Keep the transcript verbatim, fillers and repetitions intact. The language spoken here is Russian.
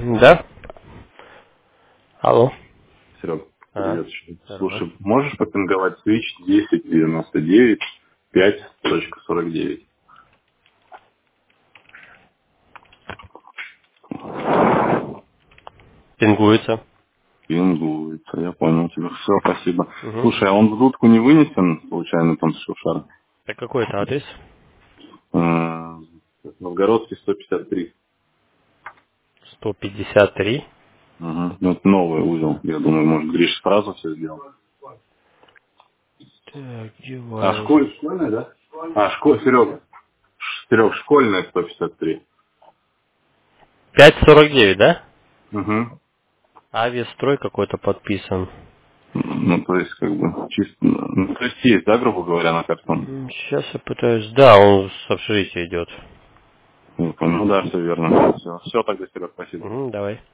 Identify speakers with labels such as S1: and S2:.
S1: Да? Алло.
S2: Серег,
S1: А,
S2: привет.
S1: здорово.
S2: Слушай, можешь попинговать switch десять девяносто девять пять точка сорок девять?
S1: Пингуется.
S2: Пингуется, я понял тебя. Все, спасибо.
S1: Угу.
S2: Слушай, а он в дудку не вынесен, случайно, там шар?
S1: Так какой это адрес?
S2: Э, Новгородский сто пятьдесят три.
S1: сто пятьдесят три.
S2: Угу. Ну, это новый узел. Я думаю, может, Гриш сразу все сделал.
S1: Так,
S2: А
S1: девайс.
S2: школь, школьная, да? А, школь, Серега. Серег, школьная сто пятьдесят три.
S1: пять сорок девять, да?
S2: Угу.
S1: Авиастрой какой-то подписан.
S2: Ну, то есть, как бы, чисто, ну, то есть, есть, да, грубо говоря, на картон?
S1: Сейчас я пытаюсь... Да, он с общежития идет.
S2: Ну, да, все верно. Все, все тогда, Серег, спасибо.
S1: Угу, давай.